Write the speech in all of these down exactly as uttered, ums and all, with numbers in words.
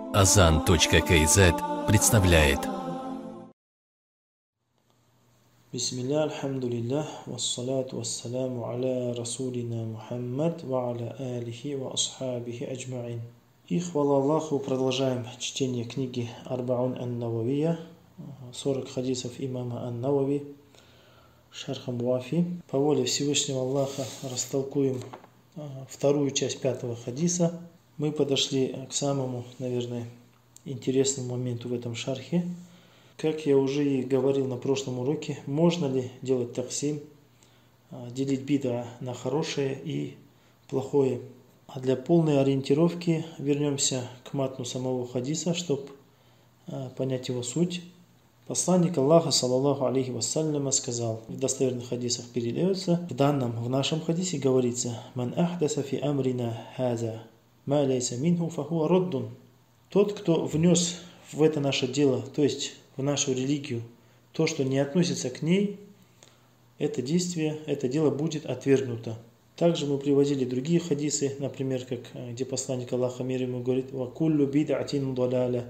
Азан точка кз представляет. Бисмилля, альхамдулиллах, вассалату вассаляму аля расулина Мухаммад ва аля алихи ва асхабихи аджмаин. И хвала Аллаху, продолжаем чтение книги Арбаун ан-Нававия, сорок хадисов имама ан-Навави, шарха Муафи. По воле Всевышнего Аллаха растолкуем вторую часть пятого хадиса. Мы подошли к самому, наверное, интересному моменту в этом шархе. Как я уже и говорил на прошлом уроке, можно ли делать таксим, делить бида на хорошее и плохое. А для полной ориентировки вернемся к матну самого хадиса, чтобы понять его суть. Посланник Аллаха, саллаллаху алейхи вассаляма, сказал, в достоверных хадисах передается, в данном, в нашем хадисе говорится, «Ман ахдаса фи амрина хаза, ма лейса минху фахуа роддун». Тот, кто внес в это наше дело, то есть в нашу религию, то, что не относится к ней, это действие, это дело будет отвергнуто. Также мы приводили другие хадисы, например, как где посланник Аллаха мир ему говорит, «Ва куллю бид'атин далаля».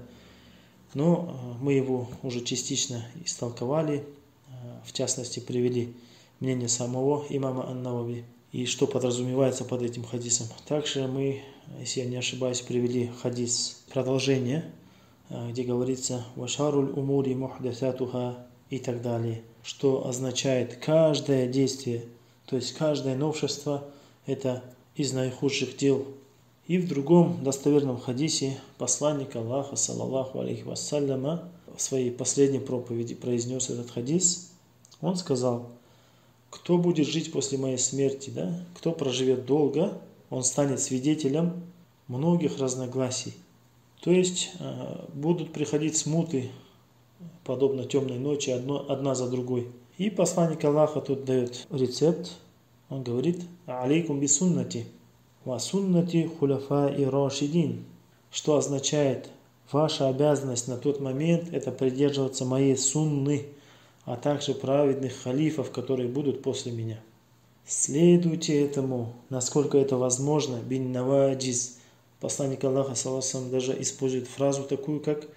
Но мы его уже частично истолковали, в частности привели мнение самого имама ан-Навави и что подразумевается под этим хадисом. Также мы, если я не ошибаюсь, привели хадис продолжение, где говорится «Вашаруль умури мухдасатуха» и так далее, что означает каждое действие, то есть каждое новшество – это из наихудших дел. И в другом достоверном хадисе посланник Аллаха, саллаллаху алейхи вассаляма, в своей последней проповеди произнес этот хадис. Он сказал, кто будет жить после моей смерти, да, кто проживет долго, он станет свидетелем многих разногласий. То есть э, будут приходить смуты, подобно темной ночи, одно, одна за другой. И посланник Аллаха тут дает рецепт. Он говорит, алейкум бисуннати. «Васуннати хуляфа и рашидин», что означает «ваша обязанность на тот момент это придерживаться моей сунны, а также праведных халифов, которые будут после меня». Следуйте этому, насколько это возможно, бин наваджиз. Посланник Аллаха, саллаллаху даже использует фразу такую, как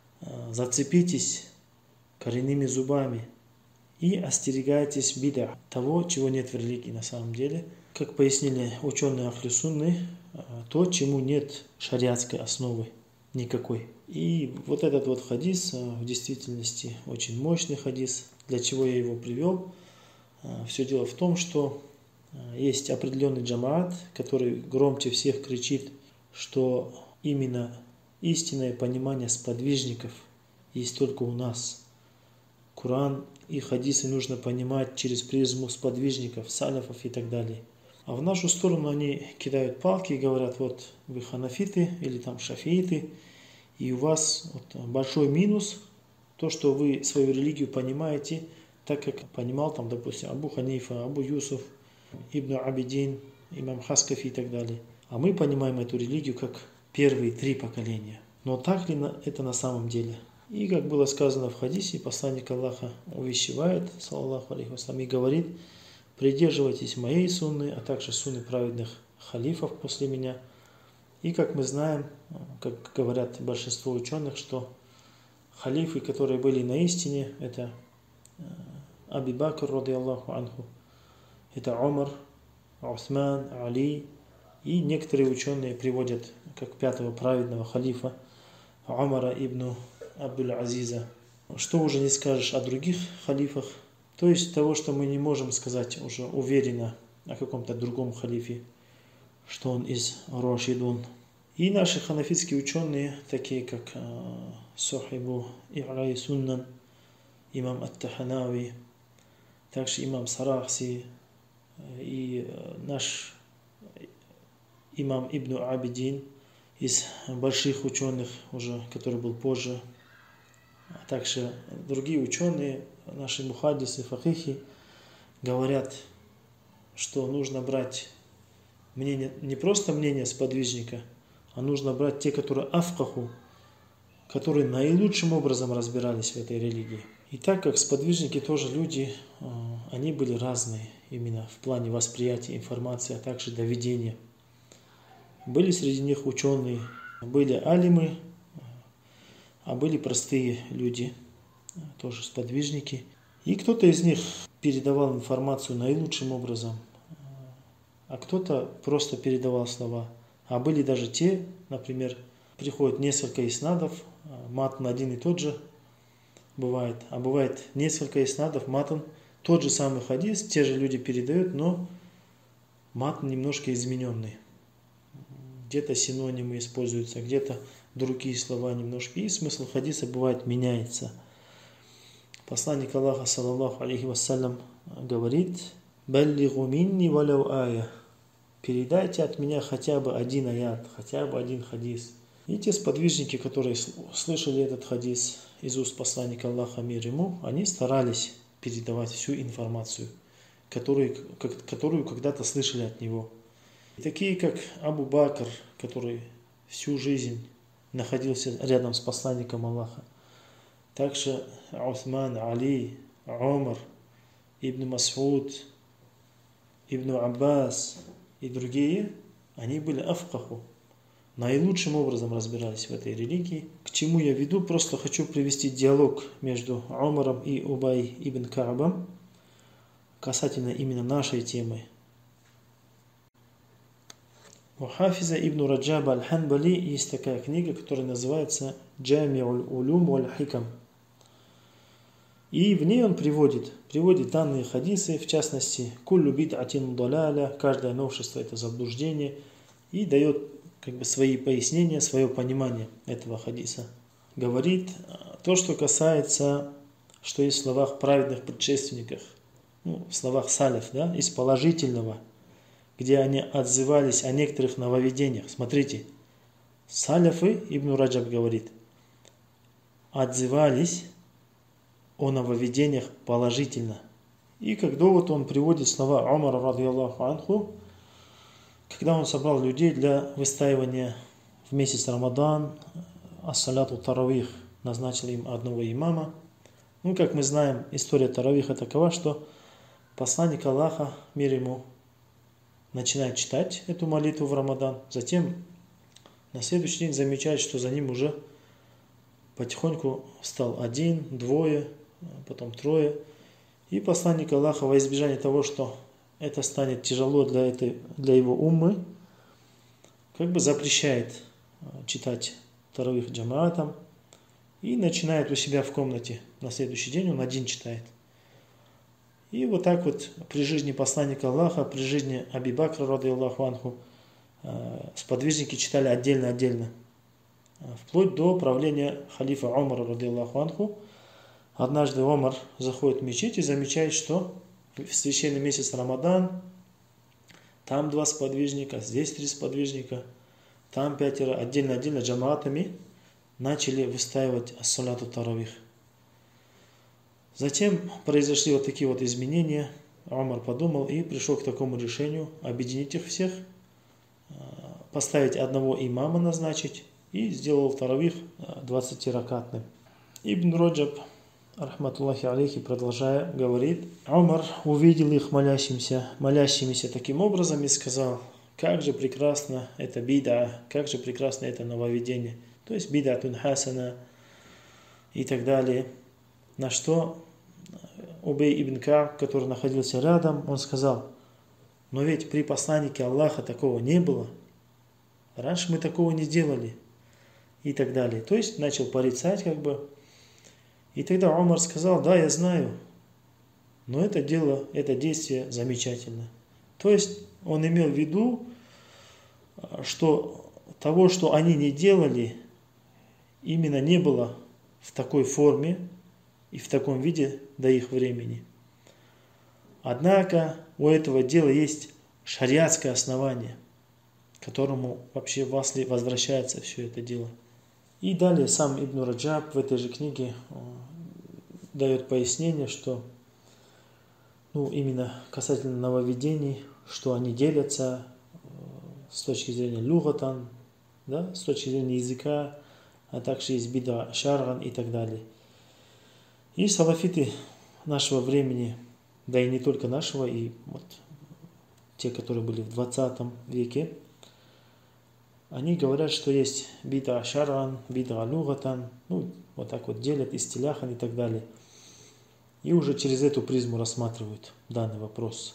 «зацепитесь коренными зубами» и остерегайтесь бида, того, чего нет в религии на самом деле. Как пояснили ученые Ахлю Сунны, то, чему нет шариатской основы никакой. И вот этот вот хадис в действительности очень мощный хадис. Для чего я его привел? Все дело в том, что есть определенный джамаат, который громче всех кричит, что именно истинное понимание сподвижников есть только у нас. Коран и хадисы нужно понимать через призму сподвижников, саляфов и так далее. А в нашу сторону они кидают палки и говорят, вот вы ханафиты или там шафииты, и у вас вот большой минус, то, что вы свою религию понимаете, так как понимал там, допустим, Абу Ханифа, Абу Юсуф, Ибн Абидин, имам Хаскафи и так далее. А мы понимаем эту религию как первые три поколения. Но так ли это на самом деле? И как было сказано в хадисе, посланник Аллаха увещевает, саллаллаху алейхи вассалям, и говорит, придерживайтесь моей сунны, а также сунны праведных халифов после меня. И как мы знаем, как говорят большинство ученых, что халифы, которые были на истине, это Аби Бакр, ради Аллаху анху, это Умар, Усман, Али, и некоторые ученые приводят как пятого праведного халифа Умара ибн Абдуль-Азиза. Что уже не скажешь о других халифах, то есть того, что мы не можем сказать уже уверенно о каком-то другом халифе, что он из Рашидун. И наши ханафитские ученые, такие как э, Сухибу И'лай Суннан, имам Ат-Таханави, также имам Сарахси и э, наш имам Ибн Абидин из больших ученых, уже, который был позже, а также другие ученые, наши мухаддисы, факихи, говорят, что нужно брать мнение, не просто мнение сподвижника, а нужно брать те, которые афкаху, которые наилучшим образом разбирались в этой религии. И так как сподвижники тоже люди, они были разные именно в плане восприятия информации, а также доведения. Были среди них ученые, были алимы, а были простые люди, тоже сподвижники. И кто-то из них передавал информацию наилучшим образом, а кто-то просто передавал слова. А были даже те, например, приходит несколько иснадов, матн один и тот же бывает, а бывает несколько иснадов, матн тот же самый хадис, те же люди передают, но матн немножко измененный. Где-то синонимы используются, где-то другие слова немножко, и смысл хадиса бывает меняется. Посланник Аллаха, саллаллаху алейхи вассалям, говорит: «Баллигу минни валяу ая». Передайте от меня хотя бы один аят, хотя бы один хадис. И те сподвижники, которые слышали этот хадис из уст посланника Аллаха, мир ему, они старались передавать всю информацию, которую, которую когда-то слышали от него. И такие, как Абу Бакр, который всю жизнь находился рядом с посланником Аллаха, также Усман, Али, Умар, Ибн Мас'уд, Ибн Аббас и другие, они были афкаху, наилучшим образом разбирались в этой религии. К чему я веду? Просто хочу привести диалог между Умаром и Убай ибн Ка'бом касательно именно нашей темы. У Хафиза ибн Раджаба аль-Ханбали есть такая книга, которая называется «Джами'уль улум валь хикам». И в ней он приводит, приводит данные хадисы, в частности, «Куллю бид'атин далаля», каждое новшество – это заблуждение, и дает как бы свои пояснения, свое понимание этого хадиса. Говорит то, что касается, что есть в словах праведных предшественников, ну, в словах салиф, да, из положительного, где они отзывались о некоторых нововведениях. Смотрите, салифы, Ибн Раджаб говорит, отзывались о нововведениях положительно. И как довод он приводит слова Умара, радийаллаху анху, когда он собрал людей для выстаивания в месяц Рамадан, ас-саляту таравих, назначил им одного имама. Ну, как мы знаем, история таравиха такова, что посланник Аллаха, мир ему, начинает читать эту молитву в Рамадан, затем на следующий день замечает, что за ним уже потихоньку стал один, двое, потом трое. И посланник Аллаха, во избежание того, что это станет тяжело для, этой, для его уммы, как бы запрещает читать таравих джамаатам и начинает у себя в комнате. На следующий день он один читает. И вот так вот при жизни посланника Аллаха, при жизни Аби Бакра, радийаллаху анху, сподвижники читали отдельно-отдельно. Вплоть до правления халифа Умара, радийаллаху анху. Однажды Умар заходит в мечеть и замечает, что в священный месяц Рамадан там два сподвижника, здесь три сподвижника, там пятеро, отдельно-отдельно джамаатами начали выстаивать ас-саляту таравих. Затем произошли вот такие вот изменения. Умар подумал и пришел к такому решению объединить их всех, поставить одного имама назначить и сделал таравих двадцатиракатным. Ибн Раджаб, рахматуллахи алейхи, продолжая, говорит: Умар увидел их молящимся, молящимися таким образом и сказал: как же прекрасно это бида, как же прекрасно это нововведение, то есть бидатун хасана и так далее. На что Убей ибн Ка'б, который находился рядом, он сказал: но ведь при посланнике Аллаха такого не было, раньше мы такого не делали и так далее. То есть начал порицать как бы. И тогда Умар сказал: да, я знаю, но это дело, это действие замечательно. То есть он имел в виду, что того, что они не делали, именно не было в такой форме и в таком виде до их времени. Однако у этого дела есть шариатское основание, к которому вообще в асле возвращается все это дело. И далее сам Ибн Раджаб в этой же книге дает пояснение, что ну, именно касательно нововведений, что они делятся с точки зрения люгатан, да, с точки зрения языка, а также есть бида шарган и так далее. И салафиты нашего времени, да и не только нашего, и вот те, которые были в двадцатом веке, Они говорят, что есть бида шар'ан, бида лугатан, ну, вот так вот делят, истиляхан и так далее. И уже через эту призму рассматривают данный вопрос.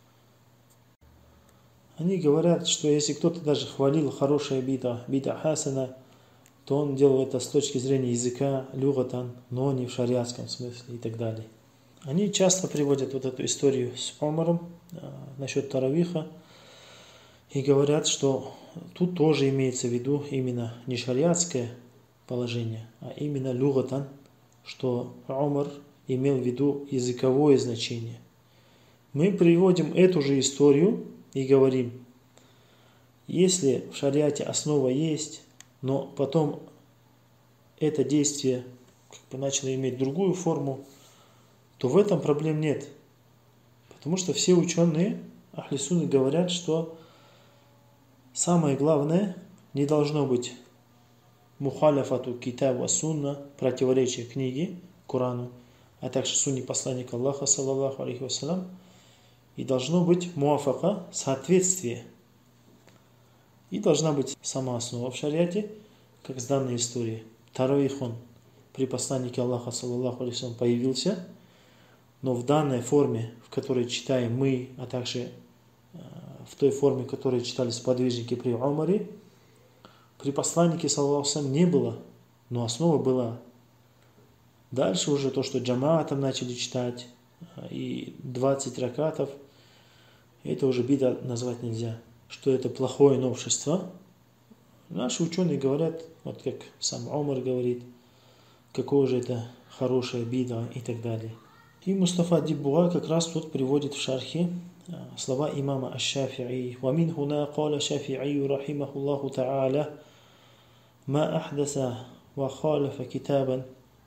Они говорят, что если кто-то даже хвалил хорошая бида, бида хасана, то он делал это с точки зрения языка, люгатан, но не в шариатском смысле и так далее. Они часто приводят вот эту историю с Умаром э, насчет таравиха и говорят, что тут тоже имеется в виду именно не шариатское положение, а именно люгатан, что Умар имел в виду языковое значение. Мы приводим эту же историю и говорим, если в шариате основа есть, но потом это действие как бы начало иметь другую форму, то в этом проблем нет. Потому что все ученые Ахли Сунны говорят, что самое главное, не должно быть мухаляфату китабу сунна, противоречие книге, Корану, а также сунне посланника Аллаха, саллаллаху алейхи вассалям, и должно быть муафака, соответствие. И должна быть сама основа в шариате, как с данной истории. Таравих он при посланнике Аллаха, саллаллаху алейхи вассалям, появился, но в данной форме, в которой читаем мы, а также в той форме, в которой читали сподвижники при Умаре, при посланнике, саллаллаху алейхи вассалям, не было, но основа была. Дальше уже то, что джамаатом начали читать, и двадцать ракатов, это уже бида назвать нельзя. Что это плохое новшество. Наши ученые говорят, вот как сам Умар говорит, какое же это хорошая бида и так далее. И Мустафа Диббуга как раз тут приводит в шархе слова имама Аш-Шафи'и. وَمِنْ هُنَا قَالَ الشَّافِعِيُّ رَحِمَهُ اللَّهُ تَعَالَى مَا أَحْدَثَ وَخَالَفَ كِتَابًا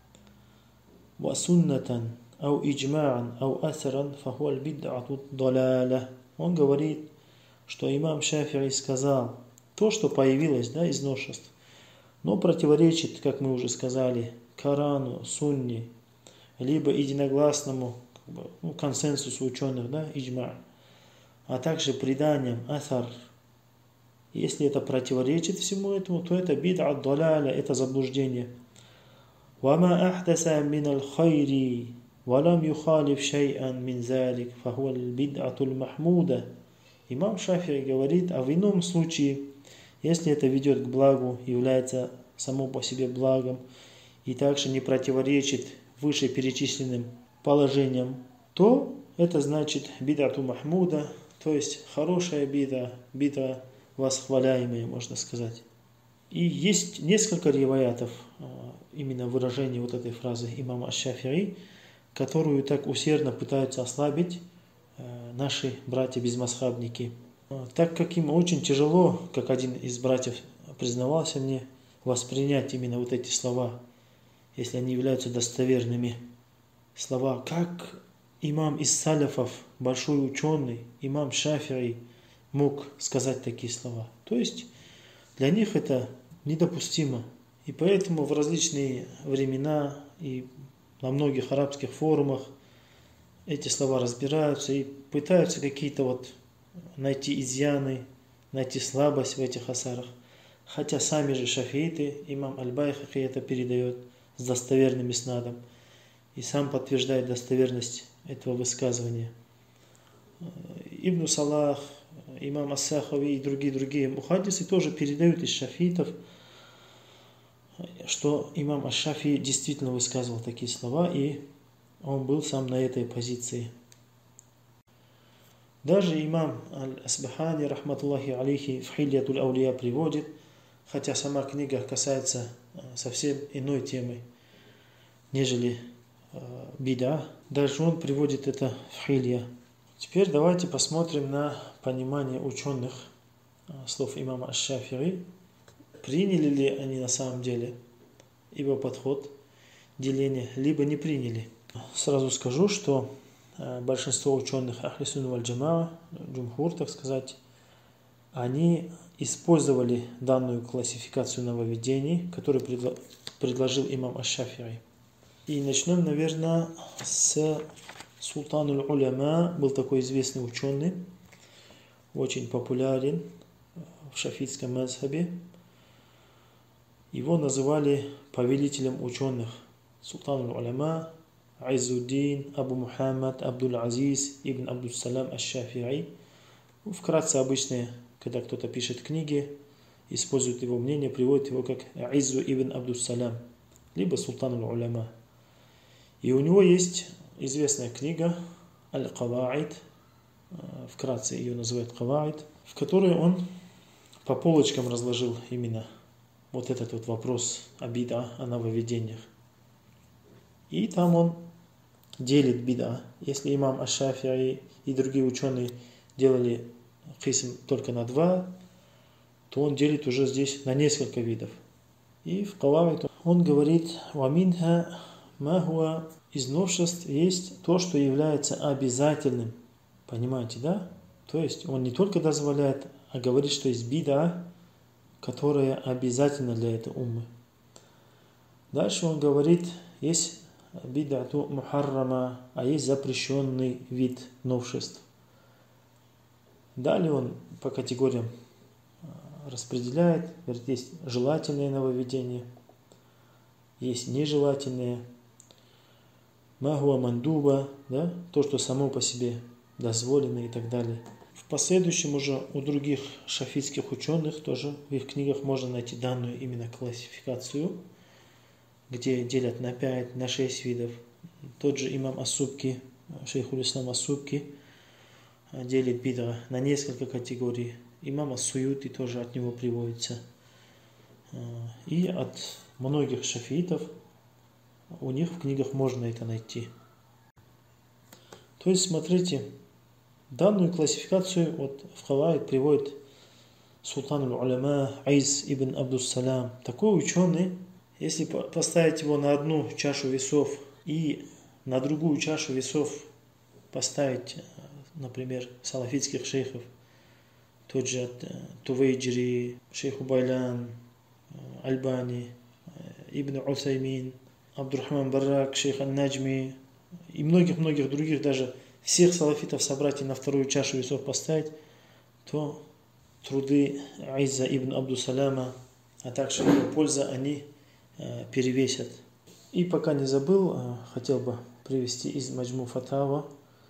وَسُنَّةً أو إجماعا أو أثرا فهو البدعة الضلالة. Он говорит, что имам Шафи'и сказал, то, что появилось, да, из новшеств, но противоречит, как мы уже сказали, Корану, Сунне, либо единогласному как бы, ну, консенсусу ученых, да, иджма, а также преданиям, асар. Если это противоречит всему этому, то это бид'а ад-далаля, это заблуждение. وَمَا أَحْدَثَ مِنَ الْخَيْرِ وَلَمْ يُخَالِفْ شَيْئًا مِنْ ذَلِكَ فَهُوَ الْبِدْعَةُ الْمَحْمُودَةُ. Имам Шафи'и говорит, а в ином случае, если это ведет к благу, является само по себе благом, и также не противоречит вышеперечисленным положениям, то это значит бид'ату махмуда, то есть хорошая бида, бида восхваляемая, можно сказать. И есть несколько риваятов, именно выражение вот этой фразы имама Аш-Шафи'и, которую так усердно пытаются ослабить наши братья-безмазхабники. Так как им очень тяжело, как один из братьев признавался мне, воспринять именно вот эти слова, если они являются достоверными. Слова, как имам из саляфов, большой ученый, имам Шафи'и, мог сказать такие слова. То есть для них это недопустимо. И поэтому в различные времена и на многих арабских форумах эти слова разбираются и пытаются какие-то вот найти изъяны, найти слабость в этих асарах. Хотя сами же шафииты, имам Аль-Байхақи это передает с достоверным иснадом и сам подтверждает достоверность этого высказывания. Ибн Салах, имам Ас-Сахави и другие-другие мухаддисы тоже передают из шафиитов, что имам Аш-Шафи действительно высказывал такие слова, и он был сам на этой позиции. Даже имам Аль-Асбахани, рахматуллахи алейхи, в Хильятуль Аулия приводит, хотя сама книга касается совсем иной темы, нежели э, бида, даже он приводит это в Хилья. Теперь давайте посмотрим на понимание ученых э, слов имама Аш-Шафи'и. Приняли ли они на самом деле его подход деления, либо не приняли. Сразу скажу, что э, большинство ученых Ахли Сунна валь Джамаа, джумхур, так сказать, они использовали данную классификацию нововведений, которую предло- предложил имам Аш-Шафи'и. И начнем, наверное, с Султануль Уляма. Был такой известный ученый, очень популярен в шафитском мазхабе. Его называли повелителем ученых, султан аль-уляма, Айзуддин, Абу Мухаммад, Абдул-Азиз, Ибн Абдус-Салам аш-Шафи'и. Вкратце обычно, когда кто-то пишет книги, использует его мнение, приводит его как Айзу ибн Абдус-Салам, либо султан аль-уляма. И у него есть известная книга Аль-Каваид, вкратце ее называют Каваид, в которой он по полочкам разложил именно вот этот вот вопрос о бида, о нововведениях. И там он делит бида. Если имам аш-Шафи'и и другие ученые делали кисм только на два, то он делит уже здесь на несколько видов. И в Каваид он говорит: «Ваминха махуа» из новшеств есть то, что является обязательным. Понимаете, да? То есть он не только дозволяет, а говорит, что есть бида, которая обязательна для этой уммы. Дальше он говорит, есть бидату мухаррама, а есть запрещенный вид новшеств. Далее он по категориям распределяет, говорит, есть желательные нововведения, есть нежелательные, магуа мандуба, да, то, что само по себе дозволено и так далее. В последующем уже у других шафитских ученых тоже в их книгах можно найти данную именно классификацию, где делят на пять, на шесть видов. Тот же имам ас-Субки, шейхуль ислам ас-Субки, делит бида на несколько категорий. Имам ас-Суюти тоже от него приводится. И от многих шафиитов у них в книгах можно это найти. То есть, смотрите, данную классификацию вот в Каваид приводит султан аль-уляма Айз ибн Абдус-Салам. Такой ученый, если поставить его на одну чашу весов и на другую чашу весов поставить, например, салафитских шейхов, тот же Тувейджири, шейх Убайлян, Альбани, Ибн Усаймин, Абдурахман Баррак, шейх Ан-Наджми и многих-многих других, даже всех салафитов собрать и на вторую чашу весов поставить, то труды Айза ибн Абдус-Салама, а также его польза, они э, перевесят. И пока не забыл, э, хотел бы привести из Маджму Фатава,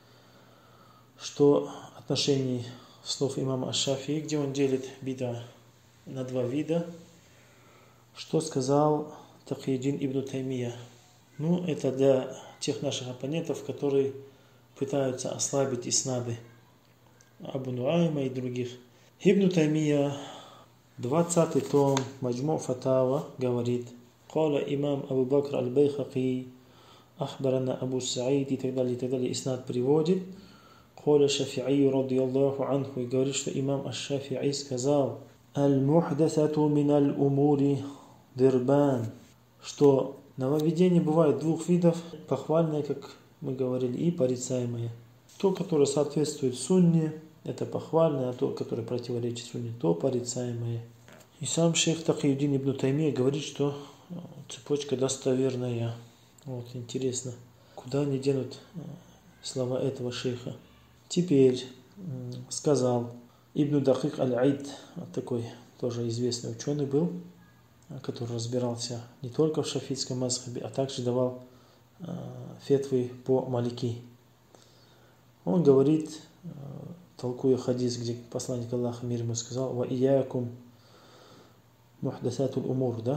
что в отношении слов имама аш-Шафии, где он делит бида на два вида, что сказал Такийдин ибн Таймия. Ну, это для тех наших оппонентов, которые пытаются ослабить иснады Абу Нуайма и других. Ибн Таймия, двадцатый том, Маджму Фатава, говорит: «Кала имам Абу Бакр аль-Байхаки, ахбарана Абу Саид» и так далее, и так далее. Иснад приводит. «Кала Шафи'и радiyallahu анху», и говорит, что имам аш-Шафи'и сказал: «Аль-мухдасату мин аль-умури дирбан», что нововведения бывают двух видов: похвальное, как мы говорили, и порицаемое. То, которое соответствует сунне, это похвальное, а то, которое противоречит сунне, то порицаемое. И сам шейх Такийдин ибн Таймия говорит, что цепочка достоверная. Вот интересно, куда они денут слова этого шейха. Теперь сказал Ибн Дакик аль-Айд, такой тоже известный ученый был, который разбирался не только в шафитском мазхабе, а также давал э, фетвы по малики. Он говорит, э, толкуя хадис, где посланник Аллаха, мир ему, сказал: «Ва иякум мухдасатул умур», да?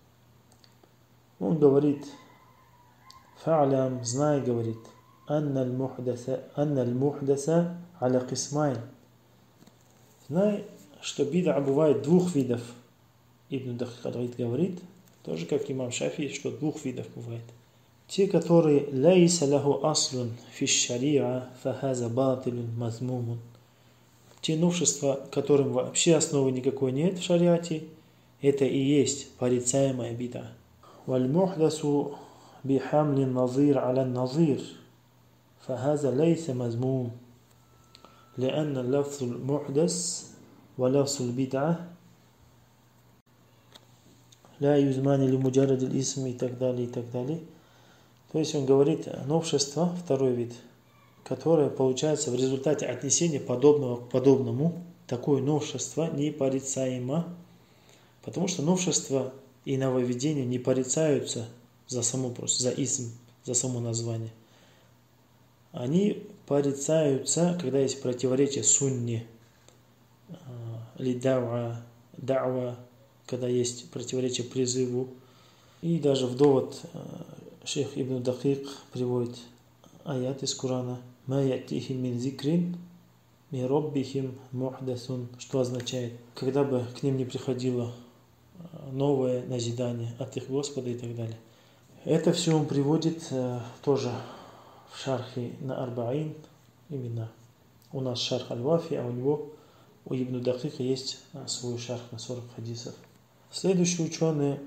Он говорит: «Фа'лям», знай, говорит, «анна аль-мухдаса аля кисмайн», знай, что бида бывает двух видов. Ибн Дакик аль-Айд говорит, тоже как имам Шафии, что двух видов бывает. Те, которые «лайса лаху аслун фи шариа фахаза батилун мазмумун», те новшества, которым вообще основы никакой нет в шариате, это и есть порицаемая бида. «Валь мухдасу бихамлин назир аля назир фахаза лайса мазмум лианна лафзул мухдас ва лафзул бид'a ля юзмани ли муджарад аль-исм» и так далее, и так далее. То есть он говорит, новшество, второй вид, которое получается в результате отнесения подобного к подобному, такое новшество непорицаемо, потому что новшества и нововведения не порицаются за само просто, за исм, за само название. Они порицаются, когда есть противоречие сунне, лидава, дава, когда есть противоречие призыву. И даже в довод шейх Ибн Дакик приводит аят из Корана: «Ма ятихим мин зикрин ми роббихим мухдасун», что означает, когда бы к ним не приходило новое назидание от их Господа и так далее. Это все он приводит тоже в шархе на Арбаин, именно у нас шарх Аль-Вафи, а у него, у Ибн Дакика, есть свой шарх на сорок хадисов. Следующий ученый,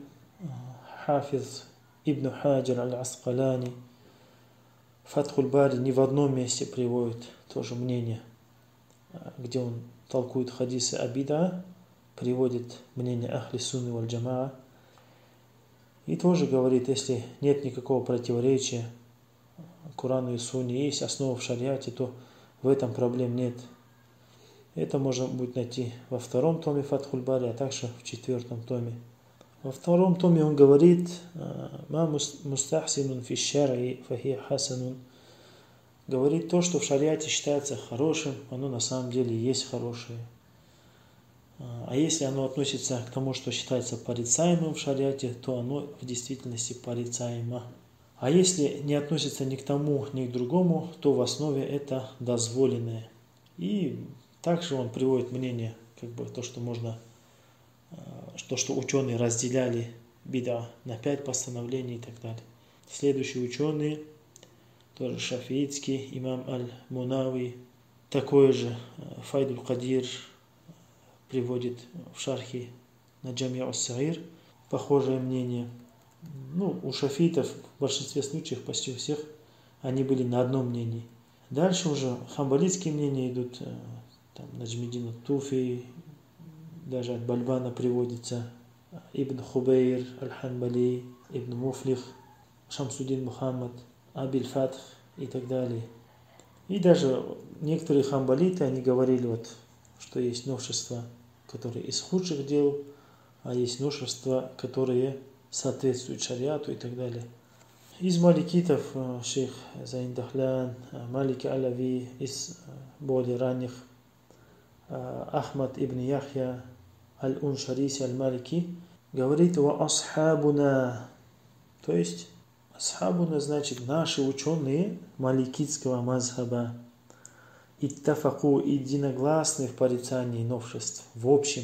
Хафиз Ибн Хаджар Аль-Аскалани, Фатхуль Бари не в одном месте приводит тоже мнение, где он толкует хадисы о бида, приводит мнение Ахли Сунны валь Джамаа, и тоже говорит, если нет никакого противоречия Корану и Сунне, есть основа в шариате, то в этом проблем нет. Это можно будет найти во втором томе Фатхуль Бари, а также в четвертом томе. Во втором томе он говорит: «Ма мустахсинун фи шар'и фахия хасанун». Говорит, то, что в шариате считается хорошим, оно на самом деле есть хорошее. А если оно относится к тому, что считается порицаемым в шариате, то оно в действительности порицаемо. А если не относится ни к тому, ни к другому, то в основе это дозволенное. И также он приводит мнение, как бы то, что можно, то, что ученые разделяли бида на пять постановлений и так далее. Следующий ученый, тоже шафиитский, имам Аль-Мунави, такой же Файдуль Кадир приводит в шархе на Джами ас-Сагир похожее мнение. Ну, у шафитов в большинстве случаев, почти у всех, они были на одном мнении. Дальше уже хамбалитские мнения идут, там, Наджмидин ат-Туфи, даже от Бальбана приводится, Ибн Хубейр Аль-Ханбали, Ибн Муфлих, Шамсуддин Мухаммад, Абиль Фатх и так далее. И даже некоторые хамбалиты, они говорили, вот, что есть новшества, которые из худших дел, а есть новшества, которые соответствуют шариату и так далее. Из маликитов шейх Заин Дахлян, Малики Алави, из более ранних Ахмад ибн Яхья Аль-Уншариси Аль-Малики говорит: «Ва асхабуна», то есть асхабуна значит наши ученые маликитского мазхаба, иттафаку, единогласны в порицании новшеств. В общем,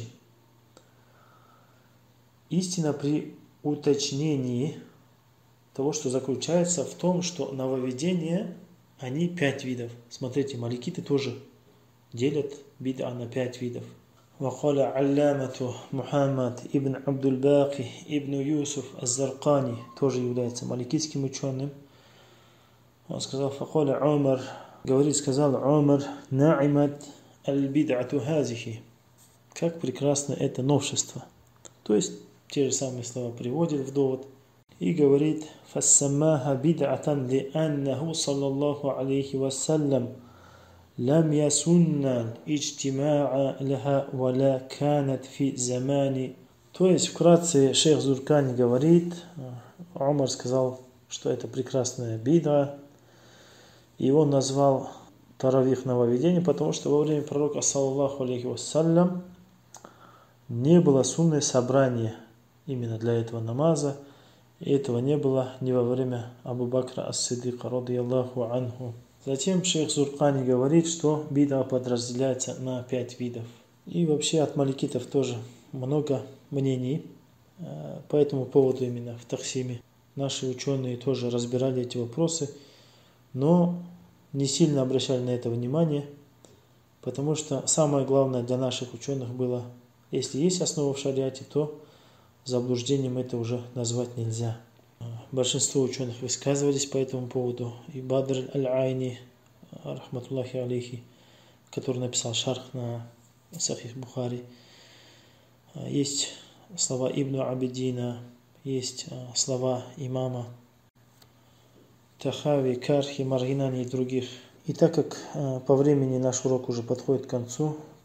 истина при уточнении того, что заключается в том, что нововведения, они пять видов. Смотрите, маликиты тоже делят бид'a на пять видов. وقال علامة Мухаммад ибн Абдуль-Баки ибн Юсуф аз-Заркани, тоже является маликитским ученым. Он сказал: «Факаля Умар», говорит, сказал Умар: «На'имат аль-бид'ату хазихи», как прекрасно это новшество. То есть те же самые слова приводит в довод и говорит: «Фассамаха бид'атан ли'аннаху саллаллаху алейхи вассалям лам ясунна иджтима'a лаха валя канат фи замани». То есть вкратце шейх Зуркани говорит, Умар сказал, что это прекрасная бид'a, и он назвал таравих нововведение, потому что во время пророка саллаллаху алейхи вассалям не было сунное собрание именно для этого намаза, и этого не было ни во время Абу Бакра ас-Сиддика радийаллаху анху. Затем шейх Зуркани говорит, что бид'a подразделяется на пять видов. И вообще от маликитов тоже много мнений по этому поводу именно в Тахсиме. Наши ученые тоже разбирали эти вопросы, но не сильно обращали на это внимание, потому что самое главное для наших ученых было, если есть основа в шариате, то заблуждением это уже назвать нельзя. Большинство ученых высказывались по этому поводу. И Бадр аль-Айни, рахматуллахи алейхи, который написал шарх на Сахих Бухари, есть слова Ибн Абидина, есть слова имама Тахави, Кархи, Маргинани и других. И так как по времени наш урок уже подходит к концу,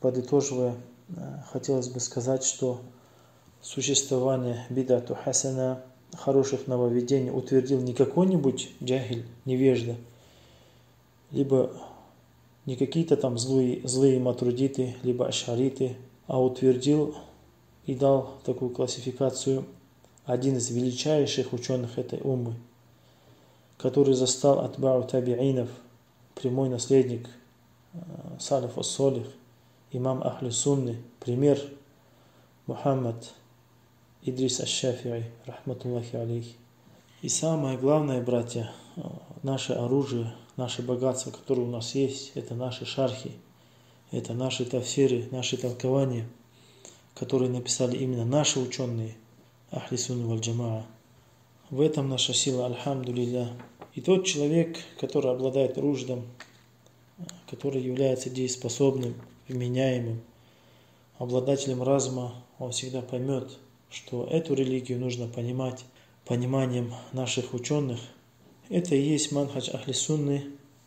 подытоживая, хотелось бы сказать, что существование бидату хасана, хороших нововведений, утвердил не какой-нибудь джахиль, невежда, либо не какие-то там злые, злые матрудиты, либо ашариты, а утвердил и дал такую классификацию один из величайших ученых этой уммы, который застал атбау табиинов, прямой наследник салиф ас-солих, имам Ахли Сунны, пример Мухаммад Идрис аш-Шафи'и, рахматуллахи алейхи. И самое главное, братья, наше оружие, наше богатство, которое у нас есть, это наши шархи, это наши тафсиры, наши толкования, которые написали именно наши ученые, Ахли Сунны валь Джамаа. В этом наша сила, альхамдулилля. И тот человек, который обладает руждом, который является дееспособным, вменяемым, обладателем разума, он всегда поймет, что эту религию нужно понимать пониманием наших ученых. Это и есть манхадж Ахли Сунны,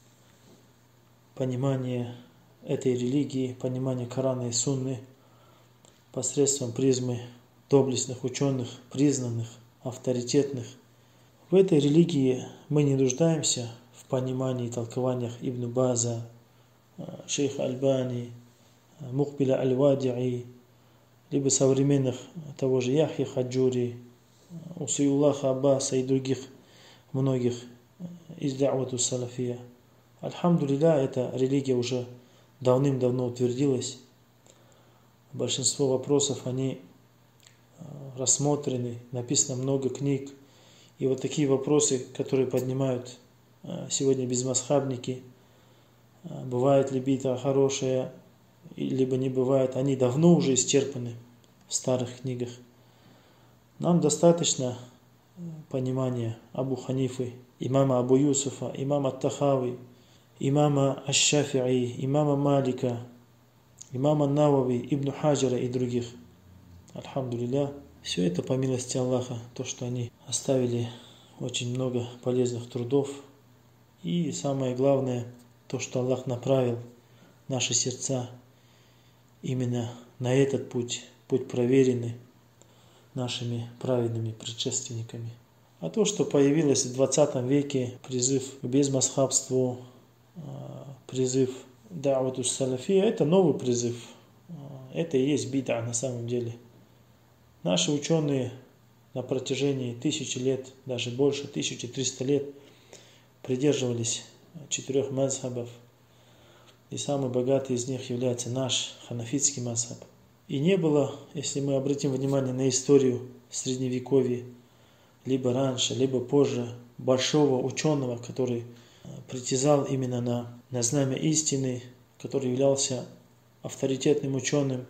понимание этой религии, понимание Корана и Сунны посредством призмы доблестных ученых, признанных, авторитетных. В этой религии мы не нуждаемся в понимании и толкованиях Ибн База, шейха Альбани, Мухбиля Аль-Вади'и, либо современных того же Яхьи Хаджури, Усиуллаха Аббаса и других многих из Да'вату Салафия. Альхамдулилля, эта религия уже давным-давно утвердилась. Большинство вопросов, они рассмотрены, написано много книг. И вот такие вопросы, которые поднимают сегодня безмазхабники, бывает ли бита хорошая, либо не бывает, они давно уже исчерпаны в старых книгах. Нам достаточно понимания Абу Ханифы, имама Абу Юсуфа, имама Ат-Тахави, имама Аш-Шафи'и, имама Малика, имама Навави, Ибн Хаджара и других. Альхамдулилля. Все это по милости Аллаха, то, что они оставили очень много полезных трудов. И самое главное, то, что Аллах направил наши сердца именно на этот путь, путь проверенный нашими праведными предшественниками. А то, что появилось в двадцатом веке, призыв к безмазхабству, призыв Да'вату Салафия, это новый призыв. Это и есть бида на самом деле. Наши ученые на протяжении тысячи лет, даже больше, тысяча триста лет, придерживались четырех мазхабов. И самый богатый из них является наш ханафитский мазхаб. И не было, если мы обратим внимание на историю Средневековья, либо раньше, либо позже, большого ученого, который притязал именно на, на знамя истины, который являлся авторитетным ученым,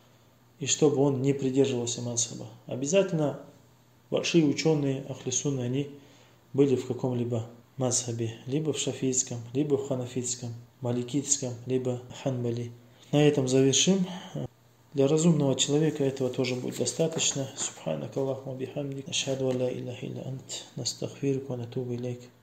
и чтобы он не придерживался мазхаба. Обязательно большие ученые Ахли Сунны, они были в каком-либо мазхабе, либо в шафийском, либо в ханафитском, маликитском, либо ханбали. На этом завершим. Для разумного человека этого тоже будет достаточно. Субханак Аллахумма бихамдик. Ашхаду ан ла илляха илля ант. Настагфирука ва натубу илейк.